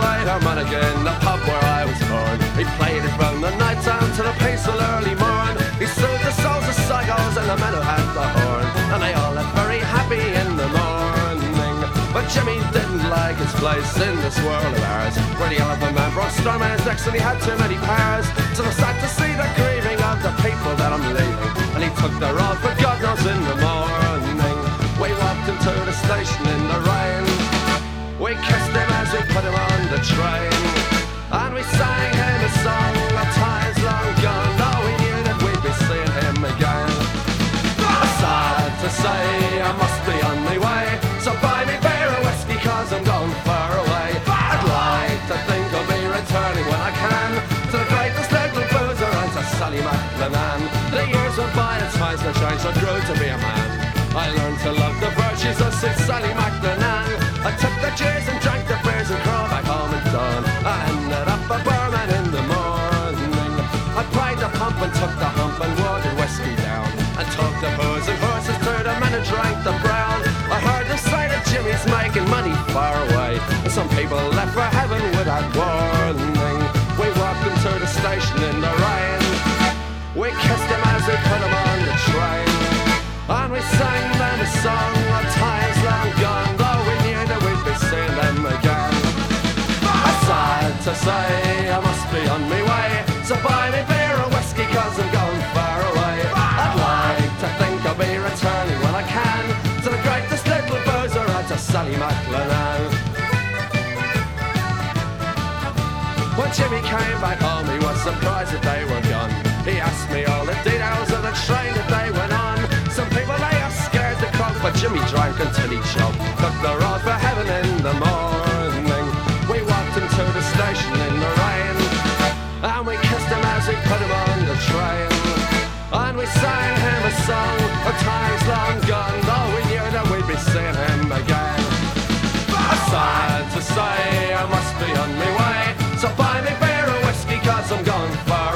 great harmonic in the pub where I was born. He played it from the night time to the peaceful early morn. He soothed the souls of psychos and the men who had the horn, and they all lived very happy in the morning. But Jimmy didn't like his place in this world of ours, where the elephant man brought storm in his necks and he had too many powers. So I sad to see the grieving of the people that I'm leaving, and he took the road for God knows in the morning. We walked into the station in the rain, we kissed him as we put him on the train, and we sang him a song of times long gone, though we knew that we'd be seeing him again. Sad to say I must be on my way, so buy me beer and whiskey cause I'm going far away. I'd like to think I'll be returning when I can to the greatest little boozer and to Sally McLennan. The years went by and times were changed, I grew to be a man. I learned to love the virtues of Sid Sally McLennan. I took the cheers and drank the beers and crawled back home at dawn. I ended up a barman in the morning. I pried the pump and took the hump and watered whiskey down, and took the booze and horses to the men and drank the brown. I heard the say that Jimmy's making money far away, and some people left for heaven without warning. We walked into the station in the rain, we kissed him as we put him on the train, and we sang them a song of times long gone, though we knew that we'd be seeing them again. Sad to say I must be on my way, so buy me beer or whiskey cause I'm going far away. I'd like to think I'll be returning when I can to the greatest little boozer and to Sally McLennan. When Jimmy came back home he was surprised that they were gone. He asked me all the details of the train that they went on. Some people they are scared to croak, but Jimmy drank until he choked. Took the road for heaven in the morning. We walked into the station in the rain, and we kissed him as we put him on the train, and we sang him a song of times long gone, though we knew that we'd be seeing him again. Sad to say I must be on my way, so buy me beer or whiskey cause I'm going far